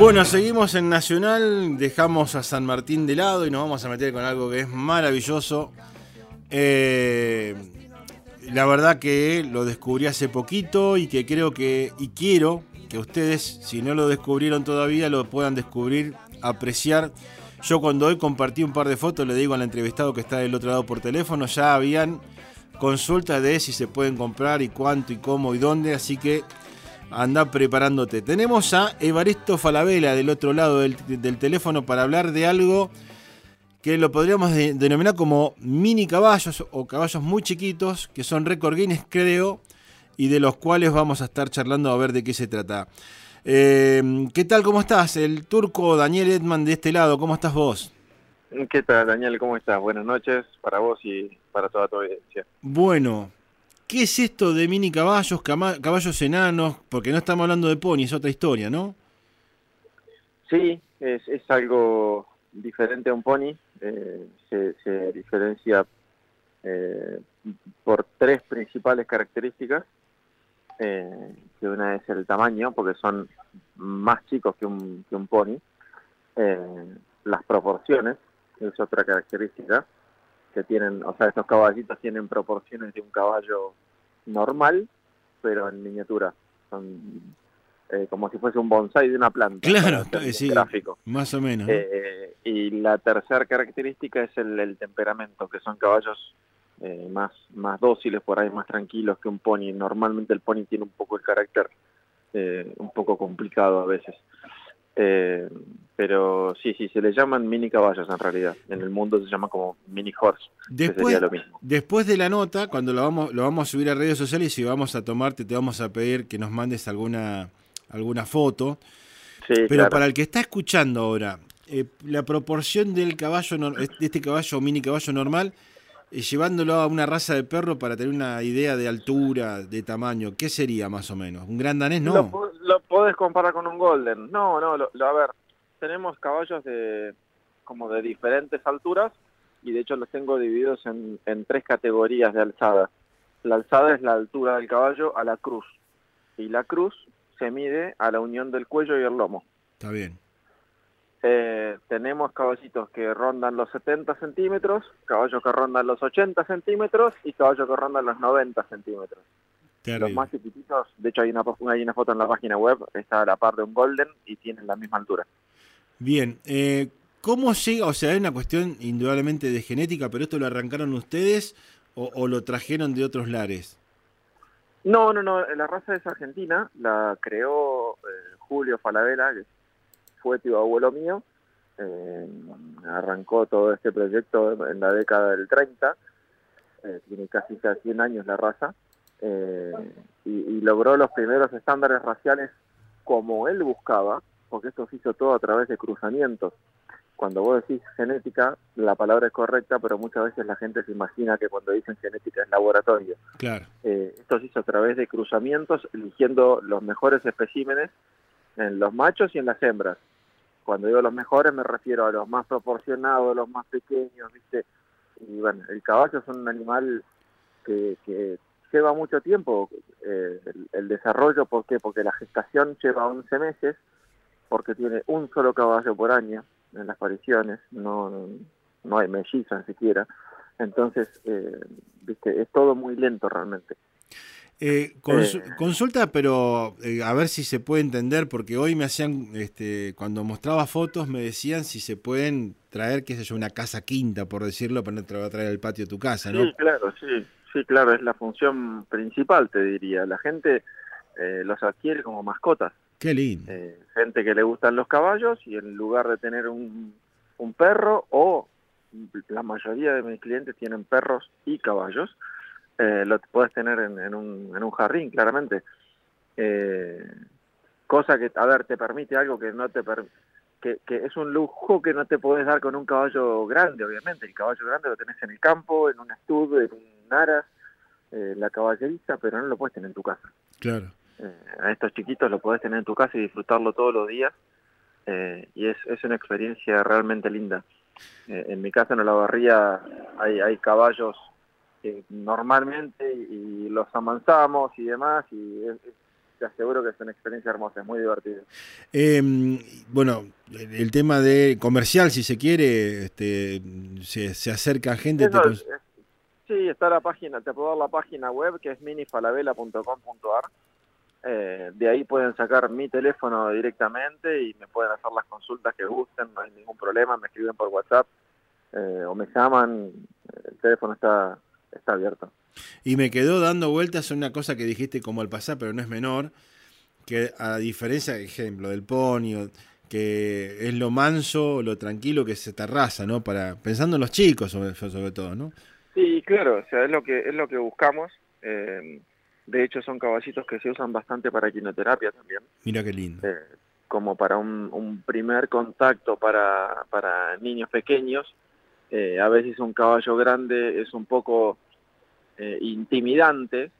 Bueno, seguimos en Nacional, dejamos a San Martín de lado y nos vamos a meter con algo que es maravilloso. La verdad que lo descubrí hace poquito y que creo que, y quiero que ustedes, si no lo descubrieron todavía, lo puedan descubrir, apreciar. Yo cuando hoy compartí un par de fotos, le digo al entrevistado que está del otro lado por teléfono, ya habían consultas de si se pueden comprar y cuánto y cómo y dónde, así que anda preparándote. Tenemos a Evaristo Falabella del otro lado del teléfono para hablar de algo que lo podríamos denominar como mini caballos o caballos muy chiquitos, que son récord Guinness, creo, y de los cuales vamos a estar charlando a ver de qué se trata. ¿Qué tal? ¿Cómo estás? El turco Daniel Edman de este lado, ¿cómo estás vos? ¿Qué tal, Daniel? ¿Cómo estás? Buenas noches para vos y para toda tu audiencia. Bueno, ¿qué es esto de mini caballos, caballos enanos? Porque no estamos hablando de pony, es otra historia, ¿no? Sí, es algo diferente a un pony. Se diferencia eh, por tres principales características. Que una es el tamaño, porque son más chicos que un pony. Las proporciones es otra característica que tienen, o sea, estos caballitos tienen proporciones de un caballo normal, pero en miniatura. Son como si fuese un bonsái de una planta, para Claro, hacer bien sí, gráfico. más o menos, ¿no? Y la tercera característica es el temperamento, que son caballos más dóciles, por ahí más tranquilos que un pony. Normalmente el pony tiene un poco el carácter un poco complicado a veces. Pero sí, se le llaman mini caballos en realidad. En el mundo se llama como mini horse, que sería Después, lo mismo. después de la nota, cuando lo vamos a subir a redes sociales y vamos a tomarte, te vamos a pedir que nos mandes alguna foto. Sí, Pero claro. para el que está escuchando ahora, la proporción del caballo, de este caballo mini caballo normal, llevándolo a una raza de perro para tener una idea de altura, de tamaño, ¿qué sería más o menos? ¿Un gran danés? No. Lo podés comparar con un golden. No, a ver, tenemos caballos como de diferentes alturas y de hecho los tengo divididos en tres categorías de alzada. La alzada es la altura del caballo a la cruz y la cruz se mide a la unión del cuello y el lomo. Está bien. Tenemos caballitos que rondan los 70 centímetros, caballos que rondan los 80 centímetros y caballos que rondan los 90 centímetros. Los Terrible. más chiquititos, de hecho hay una foto en la página web, está a la par de un golden y tienen la misma altura. Bien. ¿Cómo llega? O sea, hay una cuestión indudablemente de genética, pero esto lo arrancaron ustedes o lo trajeron de otros lares. No, la raza es argentina, la creó Julio Falabella, que fue tío abuelo mío. eh, Arrancó todo este proyecto en la década del 30, tiene casi 100 años la raza, eh, y logró los primeros estándares raciales como él buscaba, porque esto se hizo todo a través de cruzamientos. Cuando vos decís genética, la palabra es correcta, pero muchas veces la gente se imagina que cuando dicen genética es laboratorio. Claro. Esto se hizo a través de cruzamientos, eligiendo los mejores especímenes en los machos y en las hembras. Cuando digo los mejores me refiero a los más proporcionados, los más pequeños, ¿viste? Y bueno, el caballo es un animal que lleva mucho tiempo el desarrollo. ¿Por qué? Porque la gestación lleva 11 meses, porque tiene un solo caballo por año en las pariciones, no hay mellizas siquiera. Entonces, ¿viste? Es todo muy lento realmente. Eh, Consulta, pero a ver si se puede entender, porque hoy me hacían, cuando mostraba fotos, me decían si se pueden traer, qué sé yo, una casa quinta, por decirlo, para no te lo va a traer al patio de tu casa, ¿no? sí, claro, es la función principal, te diría. La gente los adquiere como mascotas. Qué lindo. Gente que le gustan los caballos y en lugar de tener un perro, o la mayoría de mis clientes tienen perros y caballos, lo puedes tener en un jardín, claramente. Eh, Cosa que, a ver, te permite algo que no te que es un lujo que no te podés dar con un caballo grande, obviamente. El caballo grande lo tenés en el campo, en un estudio, en un aras, la caballeriza, pero no lo puedes tener en tu casa. Claro. A estos chiquitos lo podés tener en tu casa y disfrutarlo todos los días, y es una experiencia realmente linda. En mi casa en Olavarría hay caballos normalmente y los amansamos y demás, y te aseguro que es una experiencia hermosa, es muy divertido. Bueno, el tema de comercial, si se quiere, se acerca gente. Eso, sí, está la página, te puedo dar la página web que es minifalabella.com.ar. De ahí pueden sacar mi teléfono directamente y me pueden hacer las consultas que gusten, no hay ningún problema, me escriben por WhatsApp o me llaman, el teléfono está abierto. Y me quedó dando vueltas una cosa que dijiste como al pasar, pero no es menor, que a diferencia, ejemplo, del ponio, que es lo manso, lo tranquilo que se terraza, ¿no? Pensando en los chicos sobre todo, ¿no? Sí, claro, o sea, es lo que buscamos. De hecho, son caballitos que se usan bastante para quimioterapia también. Mira qué lindo. Como para un primer contacto para niños pequeños. A veces un caballo grande es un poco intimidante.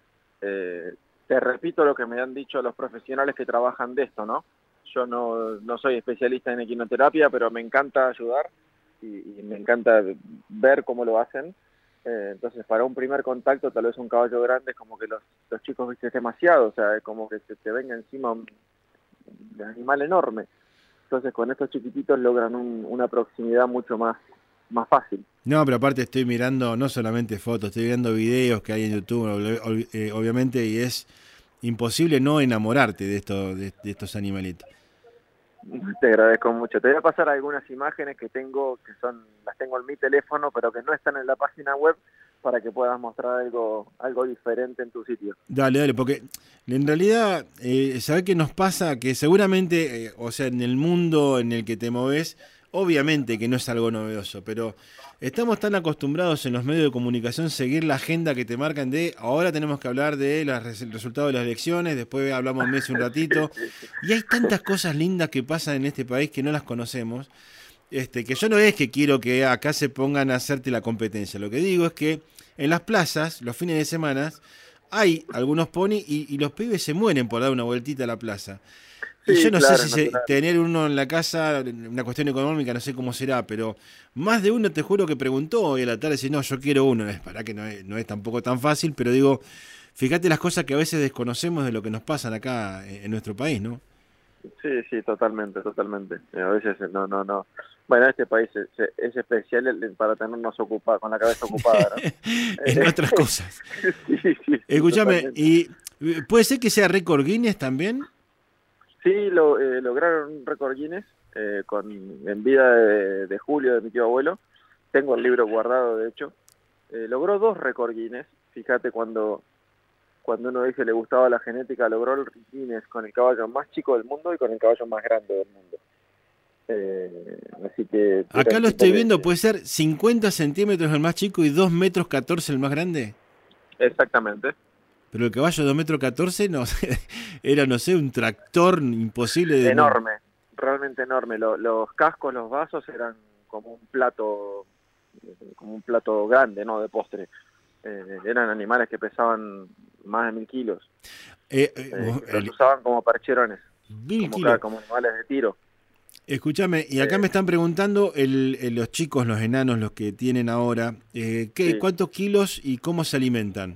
Te repito lo que me han dicho los profesionales que trabajan de esto, ¿no? Yo no soy especialista en equinoterapia, pero me encanta ayudar y me encanta ver cómo lo hacen. Entonces, para un primer contacto, tal vez un caballo grande es como que los chicos, viste, es demasiado, o sea, es como que se te venga encima un animal enorme. Entonces, con estos chiquititos logran una proximidad mucho más fácil. No, pero aparte estoy mirando no solamente fotos, estoy viendo videos que hay en YouTube, obviamente, y es imposible no enamorarte de estos animalitos. Te agradezco mucho. Te voy a pasar algunas imágenes que las tengo en mi teléfono, pero que no están en la página web, para que puedas mostrar algo diferente en tu sitio. Dale, porque en realidad, ¿sabés qué nos pasa? Que seguramente, o sea, en el mundo en el que te moves, obviamente que no es algo novedoso, pero estamos tan acostumbrados en los medios de comunicación seguir la agenda que te marcan de ahora tenemos que hablar de el resultado de las elecciones, después hablamos Messi un ratito, y hay tantas cosas lindas que pasan en este país que no las conocemos, que yo no es que quiero que acá se pongan a hacerte la competencia, lo que digo es que en las plazas, los fines de semana, hay algunos ponis y los pibes se mueren por dar una vueltita a la plaza. Y Sí, yo no claro, sé si tener uno en la casa, una cuestión económica, no sé cómo será, pero más de uno te juro que preguntó hoy a la tarde, si no, yo quiero uno. Para que no es tampoco tan fácil, pero digo, fíjate las cosas que a veces desconocemos de lo que nos pasan acá en nuestro país, ¿no? Sí, totalmente. A veces no. Bueno, este país es especial para tenernos ocupados, con la cabeza ocupada, ¿no? En otras cosas. Sí, Escúchame, totalmente. ¿y puede ser que sea récord Guinness también? Sí, lograron un récord Guinness en vida de Julio, de mi tío abuelo. Tengo el libro guardado, de hecho. Logró 2 récord Guinness. Fíjate, cuando uno dice le gustaba la genética, logró el Guinness con el caballo más chico del mundo y con el caballo más grande del mundo. Así que Acá lo estoy viendo, puede ser 50 centímetros el más chico y 2 metros 14 el más grande. Exactamente. Pero el caballo de 2 metros 14 no, era, no sé, un tractor imposible de... Enorme, realmente enorme. Los cascos, los vasos eran como un plato grande, ¿no? De postre. Eran animales que pesaban más de 1000 kilos. Los usaban como percherones, 1000 kilos. como animales de tiro. Escúchame, y acá me están preguntando los chicos, los enanos, los que tienen ahora, Sí. ¿cuántos kilos y cómo se alimentan?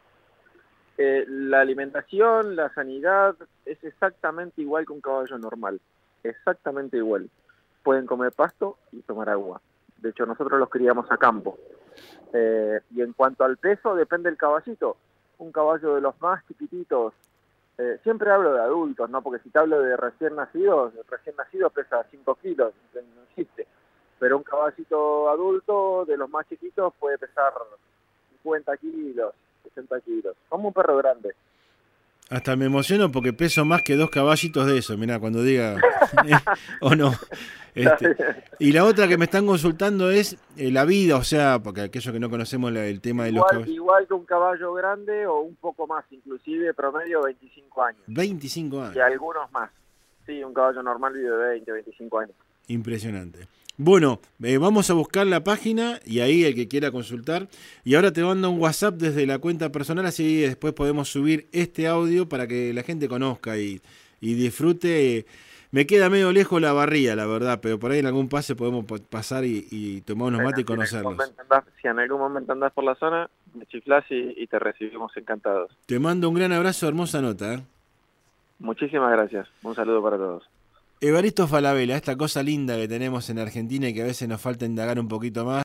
La alimentación, la sanidad, es exactamente igual que un caballo normal. Exactamente igual. Pueden comer pasto y tomar agua. De hecho, nosotros los criamos a campo. Y en cuanto al peso, depende del caballito. Un caballo de los más chiquititos, siempre hablo de adultos, ¿no? Porque si te hablo de recién nacido pesa 5 kilos, no existe. Pero un caballito adulto de los más chiquitos puede pesar 50 kilos, 60 kilos. Como un perro grande. Hasta me emociono porque peso más que 2 caballitos de eso, mirá, cuando diga, o no. Y la otra que me están consultando es la vida, o sea, porque aquellos que no conocemos el tema de los caballos. Igual que un caballo grande o un poco más, inclusive promedio 25 años. 25 años. Y algunos más. Sí, un caballo normal vive 20, 25 años. Impresionante. Bueno, vamos a buscar la página y ahí el que quiera consultar. Y ahora te mando un WhatsApp desde la cuenta personal, así después podemos subir este audio para que la gente conozca y disfrute. Me queda medio lejos la Barría, la verdad, pero por ahí en algún pase podemos pasar y tomar unos mates y conocerlos. Si en algún momento andás por la zona, me chiflás y te recibimos encantados. Te mando un gran abrazo, hermosa nota. Muchísimas gracias. Un saludo para todos. Evaristo Falabella, esta cosa linda que tenemos en Argentina y que a veces nos falta indagar un poquito más.